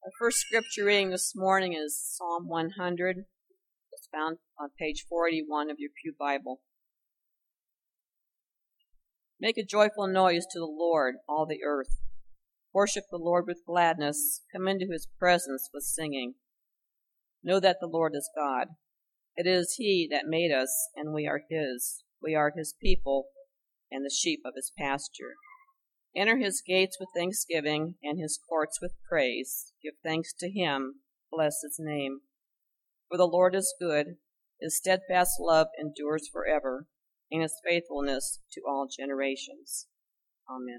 The first scripture reading this morning is Psalm 100. It's found on page 481 of your Pew Bible. Make a joyful noise to the Lord, all the earth. Worship the Lord with gladness. Come into his presence with singing. Know that the Lord is God. It is he that made us, and we are his. We are his people and the sheep of his pasture. Enter his gates with thanksgiving and his courts with praise. Give thanks to him. Bless his name. For the Lord is good. His steadfast love endures forever, and his faithfulness to all generations. Amen.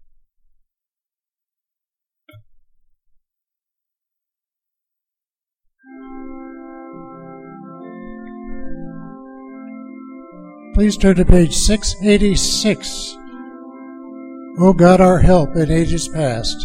Please turn to page 686. O God, our help in ages past.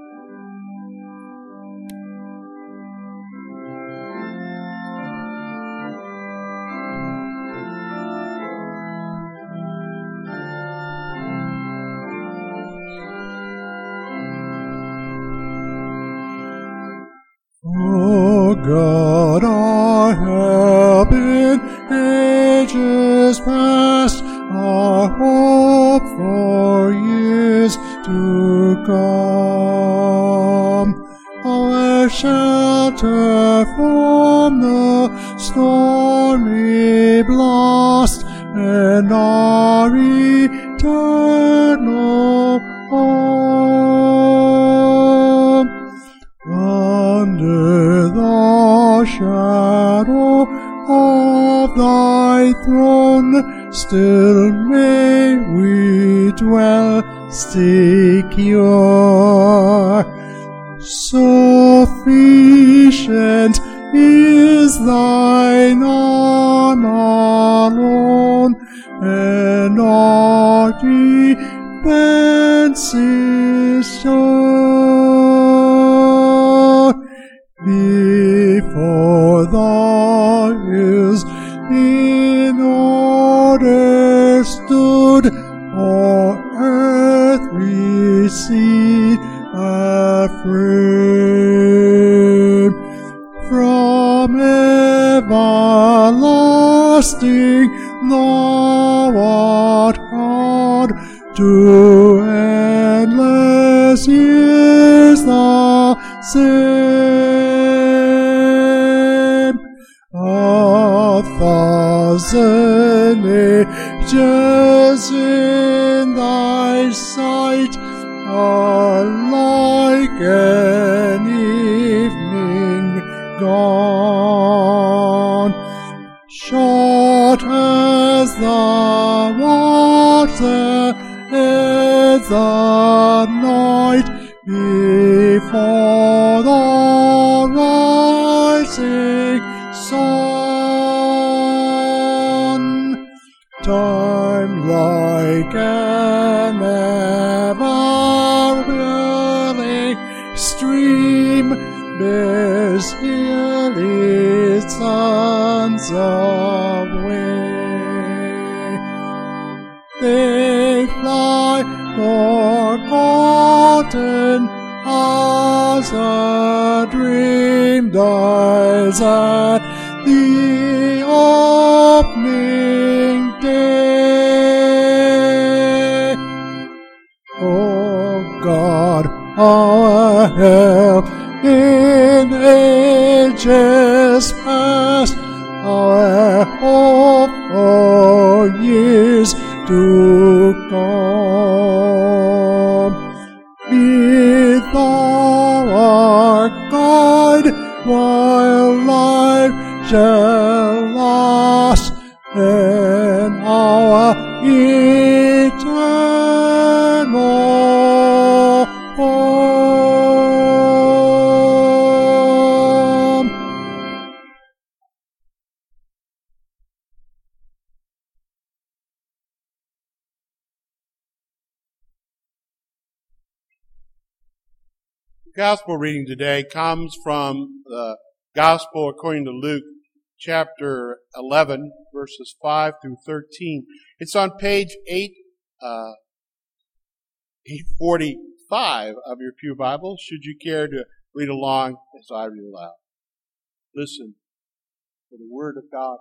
O God, our help in ages past, our hope for years to come, our shelter from the stormy blast, and our eternal home. Under the shadow of thy throne, still may we dwell secure. Sufficient is thine arm alone, and our defense is sure. Before the hills in order stood, or earth recede afraid. From everlasting thou art God, to endless years the same. 1,000 ages in thy sight are like an evening gone. Short as the water is the night before the rising sun. Time like an ever-whirling stream bears here its sons away. They fly forgotten as a dream dies at the opening day. O God, our help in ages past, our hope for years to come. Be thou our guide while life shall last, and our eternal home. Gospel reading today comes from the Gospel according to Luke, chapter 11, verses 5 through 13. It's on page 845 of your Pew Bible, should you care to Read along as I read aloud. Listen to the word of God.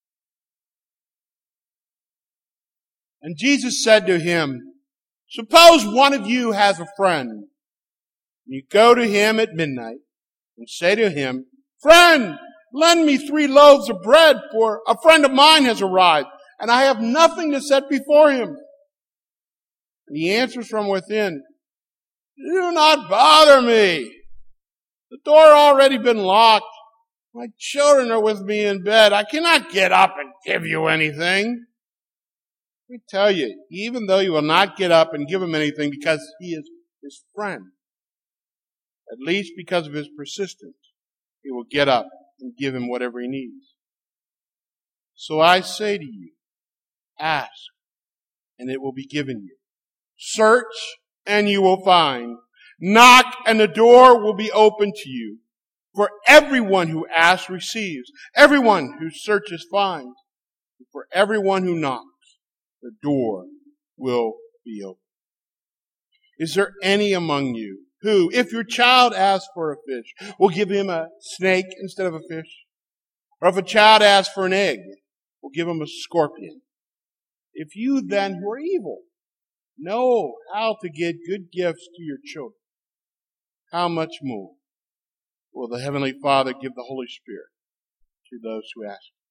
And Jesus said to him, suppose one of you has a friend, and you go to him at midnight and say to him, friend, lend me 3 loaves of bread, for a friend of mine has arrived, and I have nothing to set before him. And he answers from within, do not bother me. The door already been locked. My children are with me in bed. I cannot get up and give you anything. Let me tell you, even though you will not get up and give him anything because he is his friend, at least because of his persistence, he will get up and give him whatever he needs. So I say to you, ask, and it will be given you. Search, and you will find. Knock, and the door will be open to you. For everyone who asks receives. Everyone who searches finds. And for everyone who knocks, the door will be open. Is there any among you who, if your child asks for a fish, will give him a snake instead of a fish? Or if a child asks for an egg, will give him a scorpion? If you then, who are evil, know how to give good gifts to your children, how much more will the Heavenly Father give the Holy Spirit to those who ask him?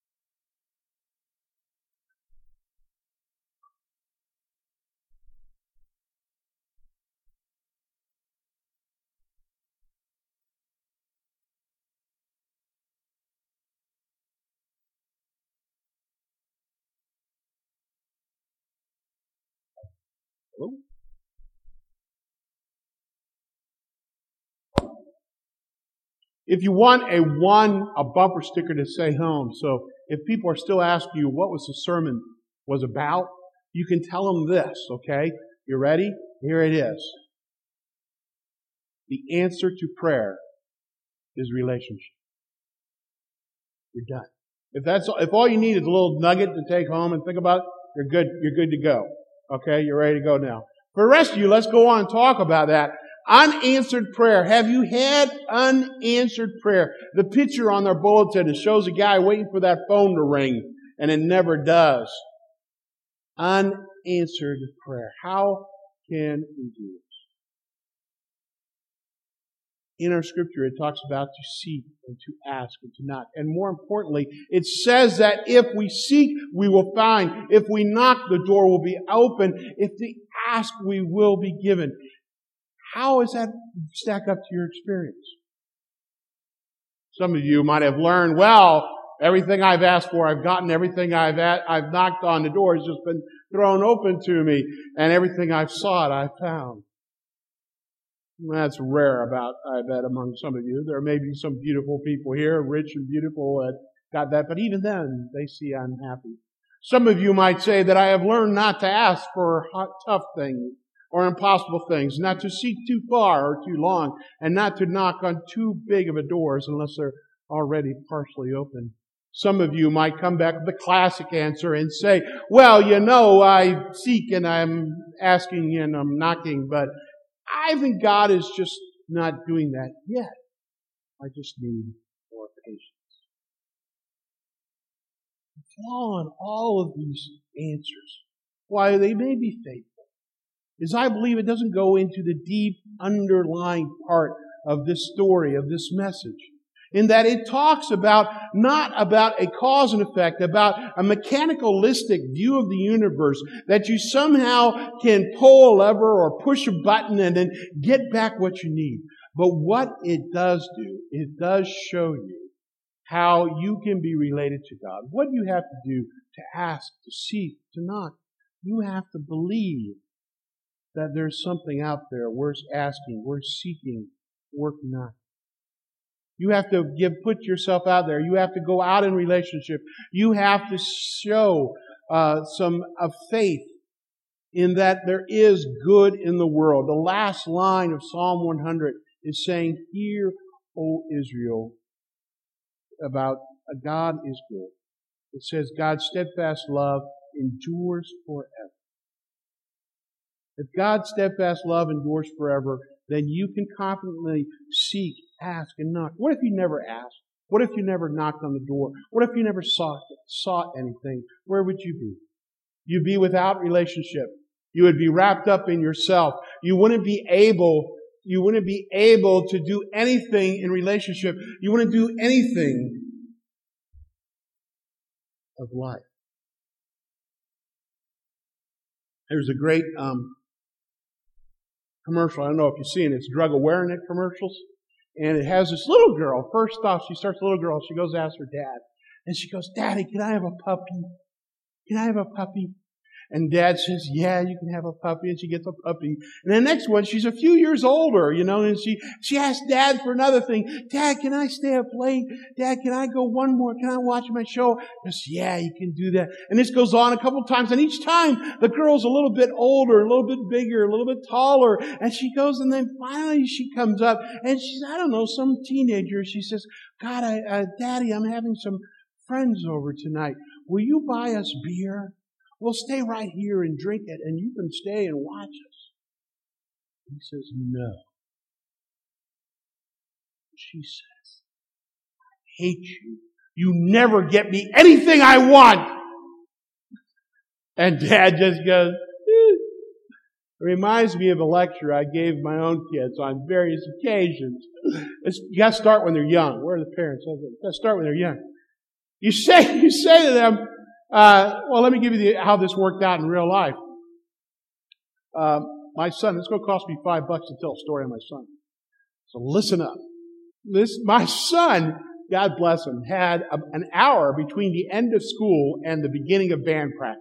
Hello? If you want a bumper sticker to say home, so if people are still asking you what was the sermon was about, you can tell them this, okay? You ready? Here it is. The answer to prayer is relationship. You're done. If all you need is a little nugget to take home and think about, you're good to go. Okay, you're ready to go now. For the rest of you, let's go on and talk about that. Unanswered prayer. Have you had unanswered prayer? The picture on their bulletin, it shows a guy waiting for that phone to ring, and it never does. Unanswered prayer. How can we do this? In our scripture, it talks about to seek and to ask and to knock. And more importantly, it says that if we seek, we will find. If we knock, the door will be open. If we ask, we will be given. How does that stack up to your experience? Some of you might have learned, well, everything I've asked for, I've gotten. Everything I've knocked on the door has just been thrown open to me. And everything I've sought, I've found. That's rare I bet, among some of you. There may be some beautiful people here, rich and beautiful, that got that, but even then, they see I'm happy. Some of you might say that I have learned not to ask for tough things or impossible things, not to seek too far or too long, and not to knock on too big of a doors unless they're already partially open. Some of you might come back with the classic answer and say, well, I seek and I'm asking and I'm knocking, but I think God is just not doing that yet. I just need more patience. The flaw in all of these answers, while they may be faithful, is I believe it doesn't go into the deep underlying part of this story, of this message. In that it talks about, not about a cause and effect, about a mechanicalistic view of the universe, that you somehow can pull a lever or push a button and then get back what you need. But what it does do, it does show you how you can be related to God. What you have to do to ask, to seek, to knock. You have to believe that there's something out there worth asking, worth seeking, worth knocking. You have to put yourself out there. You have to go out in relationship. You have to show some of faith in that there is good in the world. The last line of Psalm 100 is saying, "Hear, O Israel," about God is good. It says God's steadfast love endures forever. If God's steadfast love endures forever, then you can confidently seek ask and knock. What if you never asked? What if you never knocked on the door? What if you never sought anything? Where would you be? You'd be without relationship. You would be wrapped up in yourself. You wouldn't be able to do anything in relationship. You wouldn't do anything of life. There's a great commercial. I don't know if you've seen it. It's drug awareness commercials. And it has this little girl. First off, she goes to ask her dad. And she goes, Daddy, can I have a puppy? Can I have a puppy? And Dad says, yeah, you can have a puppy. And she gets a puppy. And the next one, she's a few years older, and she asks Dad for another thing. Dad, can I stay up late? Dad, can I go one more? Can I watch my show? He goes, yeah, you can do that. And this goes on a couple of times. And each time, the girl's a little bit older, a little bit bigger, a little bit taller. And she goes, and then finally she comes up. And she's, I don't know, some teenager. She says, God, Daddy, I'm having some friends over tonight. Will you buy us beer? We'll stay right here and drink it, and you can stay and watch us. He says, no. She says, I hate you. You never get me anything I want. And Dad just goes, It reminds me of a lecture I gave my own kids on various occasions. You got to start when they're young. Where are the parents? You got to start when they're young. You say to them, well, let me give you how this worked out in real life. My son, it's going to cost me $5 to tell a story on my son. So listen up. My son, God bless him, had an hour between the end of school and the beginning of band practice.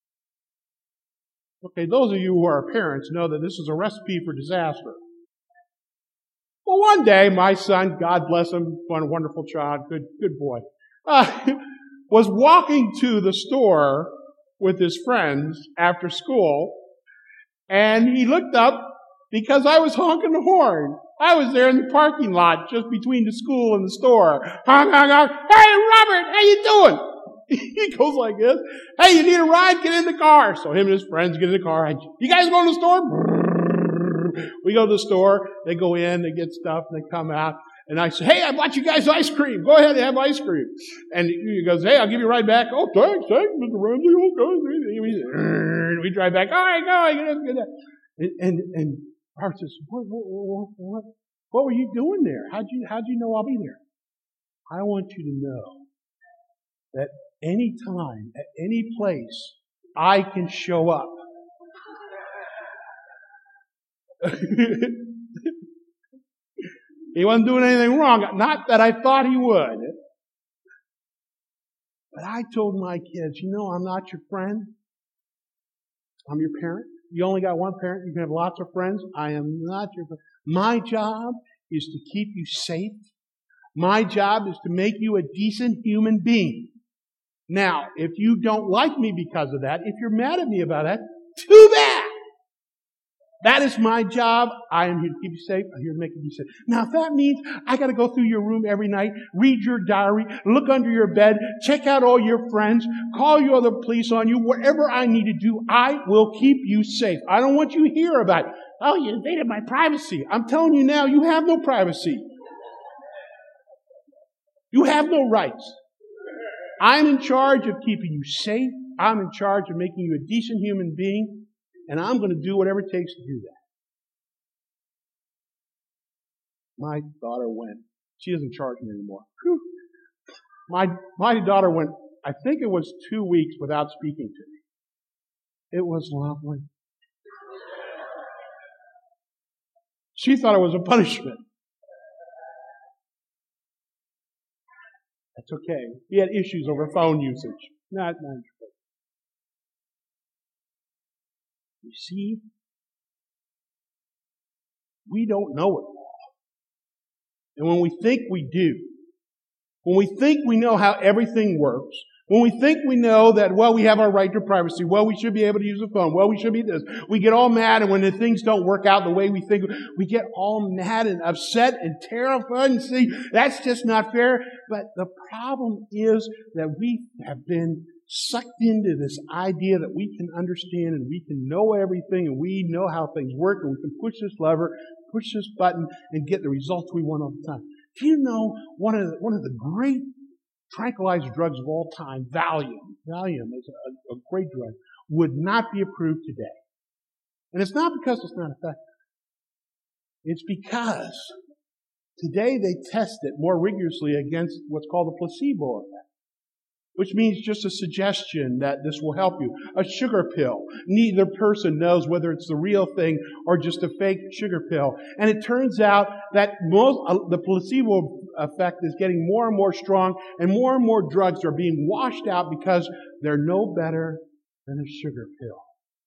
Okay, those of you who are parents know that this is a recipe for disaster. Well, one day, my son, God bless him, one wonderful child, good boy, was walking to the store with his friends after school, and he looked up because I was honking the horn. I was there in the parking lot just between the school and the store. Honk, honk, honk. Hey, Robert, how you doing? He goes like this. Hey, you need a ride? Get in the car. So him and his friends get in the car. You guys going to the store? We go to the store. They go in, they get stuff, and they come out. And I say, hey, I bought you guys ice cream. Go ahead and have ice cream. And he goes, hey, I'll give you a ride back. Oh, thanks, Mr. Ramsey. Okay. We drive back. All right, go. And Robert says, what were you doing there? How'd you know I'll be there? I want you to know that any time, at any place, I can show up. He wasn't doing anything wrong. Not that I thought he would. But I told my kids, I'm not your friend. I'm your parent. You only got one parent. You can have lots of friends. I am not your friend. My job is to keep you safe. My job is to make you a decent human being. Now, if you don't like me because of that, if you're mad at me about that, too bad. That is my job. I am here to keep you safe. I'm here to make you safe. Now, if that means I got to go through your room every night, read your diary, look under your bed, check out all your friends, call you other police on you, whatever I need to do, I will keep you safe. I don't want you to hear about it. Oh, you invaded my privacy. I'm telling you now, you have no privacy. You have no rights. I'm in charge of keeping you safe. I'm in charge of making you a decent human being. And I'm going to do whatever it takes to do that. My daughter went. She doesn't charge me anymore. Whew. My daughter went, I think it was 2 weeks without speaking to me. It was lovely. She thought it was a punishment. That's okay. We had issues over phone usage. Not You see, we don't know it all. And when we think we do, when we think we know how everything works, when we think we know that, we have our right to privacy, we should be able to use the phone, we should be this, we get all mad, and when the things don't work out the way we think, we get all mad and upset and terrified and say, that's just not fair. But the problem is that we have been sucked into this idea that we can understand and we can know everything and we know how things work and we can push this lever, push this button, and get the results we want all the time. Do you know one of the great tranquilizer drugs of all time, Valium is a great drug, would not be approved today. And it's not because it's not effective. It's because today they test it more rigorously against what's called the placebo effect, which means just a suggestion that this will help you. A sugar pill. Neither person knows whether it's the real thing or just a fake sugar pill. And it turns out that the placebo effect is getting more and more strong, and more drugs are being washed out because they're no better than a sugar pill.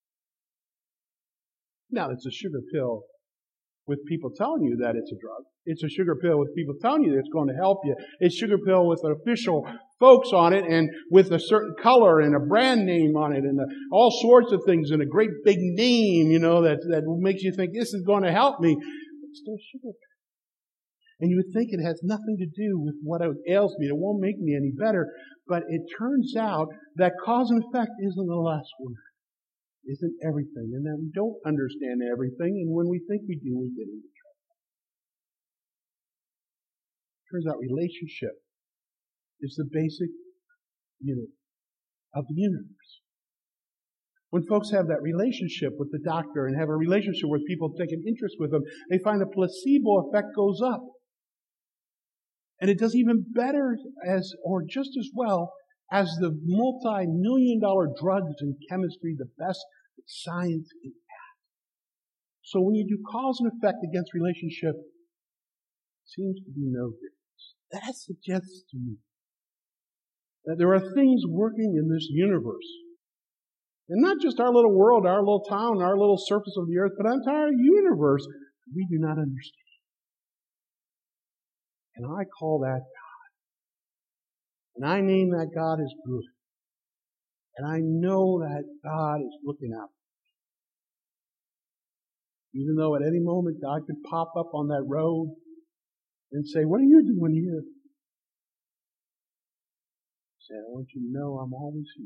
Now, it's a sugar pill with people telling you that it's a drug. It's a sugar pill with people telling you that it's going to help you. It's a sugar pill with official folks on it and with a certain color and a brand name on it and all sorts of things and a great big name, that makes you think this is going to help me. It's still sugar pill. And you would think it has nothing to do with what ails me. It won't make me any better. But it turns out that cause and effect isn't the last one. Isn't everything. And that we don't understand everything. And when we think we do, we get into trouble. Turns out relationship is the basic unit of the universe. When folks have that relationship with the doctor and have a relationship with people taking interest with them, they find the placebo effect goes up. And it does even better or just as well as the multi-million-dollar drugs in chemistry, the best that science can add. So when you do cause and effect against relationship, it seems to be no difference. That suggests to me that there are things working in this universe. And not just our little world, our little town, our little surface of the earth, but our entire universe we do not understand. And I call that God. And I name that God as good. And I know that God is looking out. Even though at any moment God could pop up on that road and say, "What are you doing here?" Say, "I want you to know I'm always here."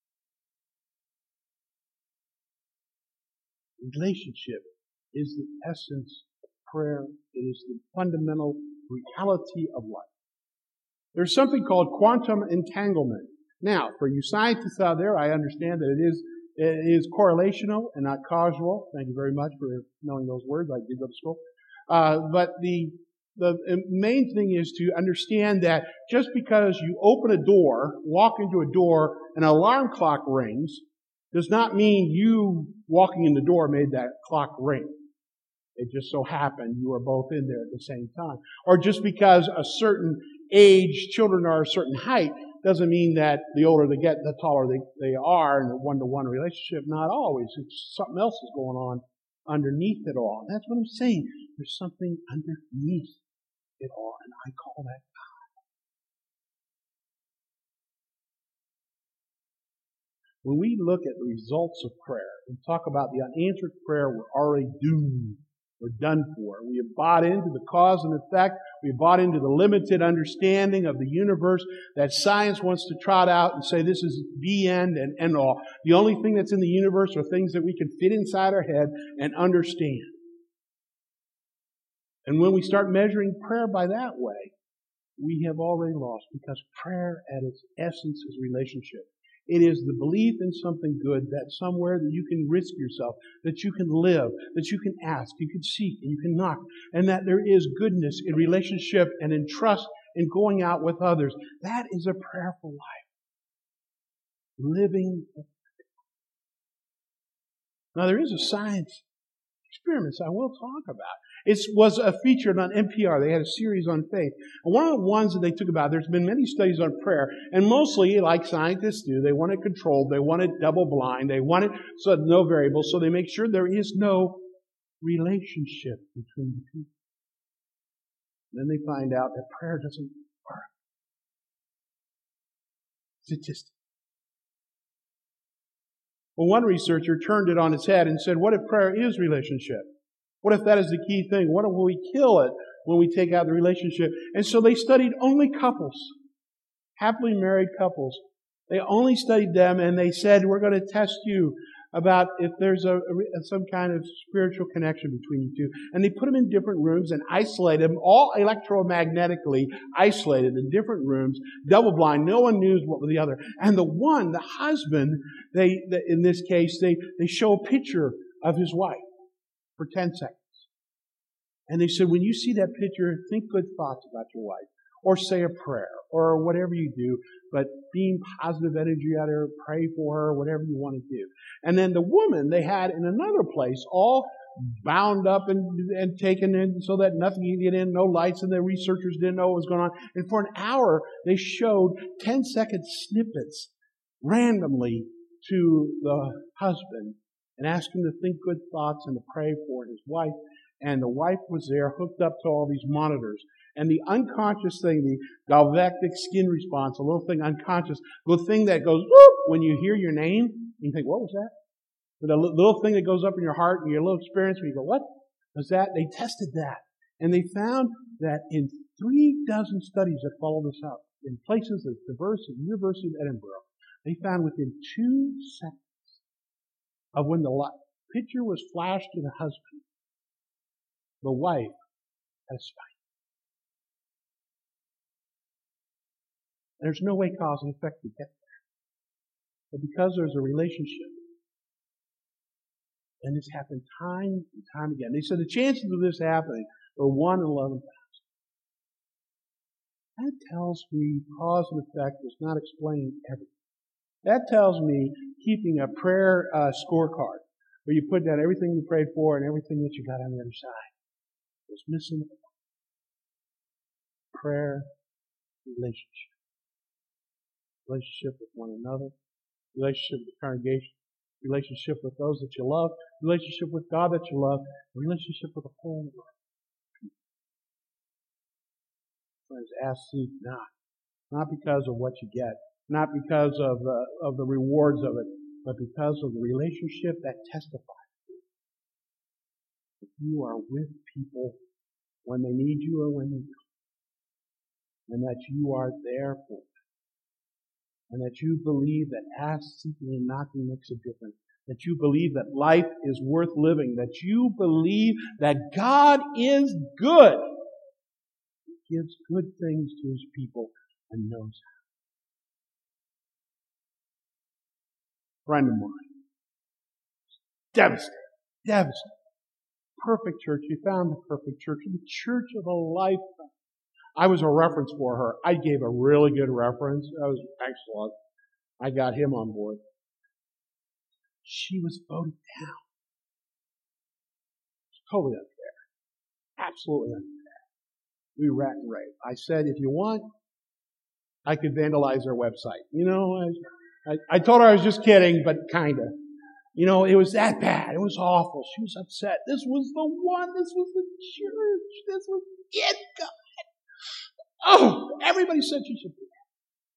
Relationship is the essence of prayer. It is the fundamental reality of life. There's something called quantum entanglement. Now, for you scientists out there, I understand that it is correlational and not causal. Thank you very much for knowing those words. I did go to school. But the main thing is to understand that just because you open a door, walk into a door, and an alarm clock rings, does not mean you walking in the door made that clock ring. It just so happened you were both in there at the same time. Or just because a certain age, children are a certain height, doesn't mean that the older they get, the taller they are in a one-to-one relationship. Not always. It's something else is going on underneath it all. That's what I'm saying. There's something underneath it all, and I call that God. When we look at the results of prayer and talk about the unanswered prayer, we're already doomed. We're done for. We have bought into the cause and effect. We've bought into the limited understanding of the universe that science wants to trot out and say this is the end and end all. The only thing that's in the universe are things that we can fit inside our head and understand. And when we start measuring prayer by that way, we have already lost, because prayer at its essence is relationship. It is the belief in something good, that somewhere that you can risk yourself, that you can live, that you can ask, you can seek, and you can knock, and that there is goodness in relationship and in trust in going out with others. That is a prayerful life. Living. Now there is a science experiments I will talk about. It was featured on NPR. They had a series on faith. And one of the ones that they took about, there's been many studies on prayer, and mostly, like scientists do, they want it controlled, they want it double blind, they want it so no variables, so they make sure there is no relationship between the people. And then they find out that prayer doesn't work. Statistic. Well, one researcher turned it on its head and said, what if prayer is relationship? What if that is the key thing? What if we kill it when we take out the relationship? And so they studied only couples, happily married couples, They only studied them, and they said, we're going to test you about if there's some kind of spiritual connection between you two. And they put them in different rooms and isolated them, all electromagnetically isolated in different rooms, double blind. No one knew what was the other. And the husband, in this case, they show a picture of his wife for 10 seconds. And they said, when you see that picture, think good thoughts about your wife. Or say a prayer, or whatever you do, but beam positive energy at her, pray for her, whatever you want to do. And then the woman they had in another place, all bound up and taken in so that nothing could get in, no lights, and the researchers didn't know what was going on. And for an hour, they showed 10-second snippets randomly to the husband and asked him to think good thoughts and to pray for his wife. And the wife was there, hooked up to all these monitors. And the unconscious thing, the galvanic skin response, a little thing unconscious, the thing that goes whoop when you hear your name, and you think, what was that? The little thing that goes up in your heart and your little experience where you go, what was that? They tested that. And they found that in 36 studies that followed this up, in places as diverse as the University of Edinburgh, they found within 2 seconds of when the picture was flashed to the husband, the wife had a spike. There's no way cause and effect to get there. But because there's a relationship, and it's happened time and time again. They said the chances of this happening are 1 in 11,000. That tells me cause and effect does not explain everything. That tells me keeping a prayer scorecard where you put down everything you prayed for and everything that you got on the other side was missing. Prayer, relationship. Relationship with one another, relationship with the congregation, relationship with those that you love, relationship with God that you love, relationship with the whole world. Friends, ask, seek, not because of what you get, not because of the rewards of it, but because of the relationship that testifies that you are with people when they need you or when they don't, and that you are there for them. And that you believe that ask, seeking, and knocking makes a difference. That you believe that life is worth living. That you believe that God is good. He gives good things to His people and knows how. A friend of mine. Devastated. Perfect church. He found the perfect church. The church of a lifetime. I was a reference for her. I gave a really good reference. That was excellent. I got him on board. She was voted down. It's totally unfair. Absolutely unfair. We rat and rave. I said, if you want, I could vandalize their website. You know, I told her I was just kidding, but kinda. You know, it was that bad. It was awful. She was upset. This was the one. This was the church. This was it, God. Oh, everybody said she should do that.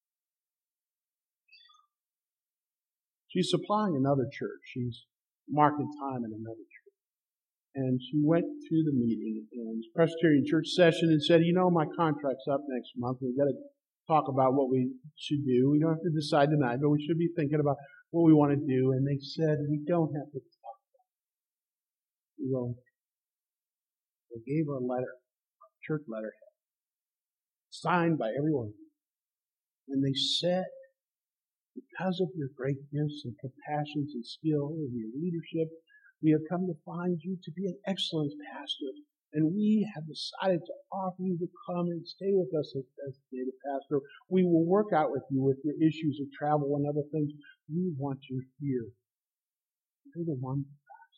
She's supplying another church. She's marking time in another church. And she went to the meeting in Presbyterian church session and said, you know, my contract's up next month. We've got to talk about what we should do. We don't have to decide tonight, but we should be thinking about what we want to do. And they said, we don't have to talk about it. We won't. They gave her a letter, a church letter, signed by everyone. And they said, because of your great gifts and compassions and skill and your leadership, we have come to find you to be an excellent pastor. And we have decided to offer you to come and stay with us as the pastor. We will work out with you with your issues of travel and other things. We want you here. You're the one for us.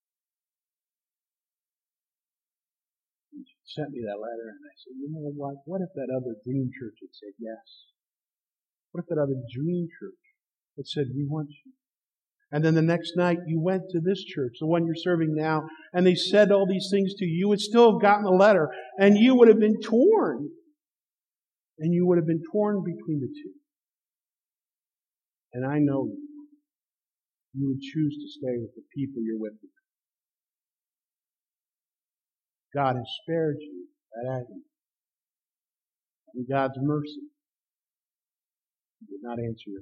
And she sent me that letter, and I said, you know what if that other dream church had said yes? What if that other dream church had said, we want you? And then the next night you went to this church, the one you're serving now, and they said all these things to you. You would still have gotten the letter, and you would have been torn. And you would have been torn between the two. And I know you would choose to stay with the people you're with. God has spared you that agony. And God's mercy did not answer your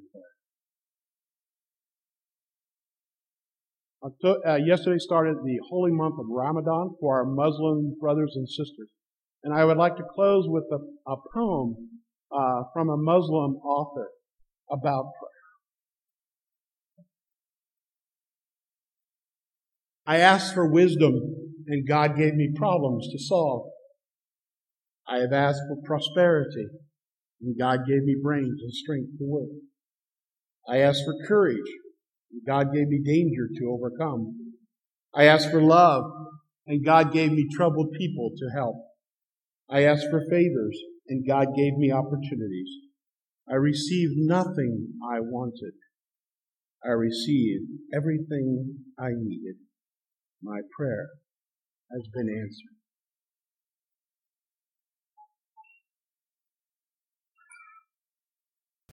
prayer. Yesterday started the holy month of Ramadan for our Muslim brothers and sisters. And I would like to close with a poem from a Muslim author about prayer. I asked for wisdom, and God gave me problems to solve. I have asked for prosperity, and God gave me brains and strength to work. I asked for courage, and God gave me danger to overcome. I asked for love, and God gave me troubled people to help. I asked for favors, and God gave me opportunities. I received nothing I wanted. I received everything I needed. My prayer has been answered.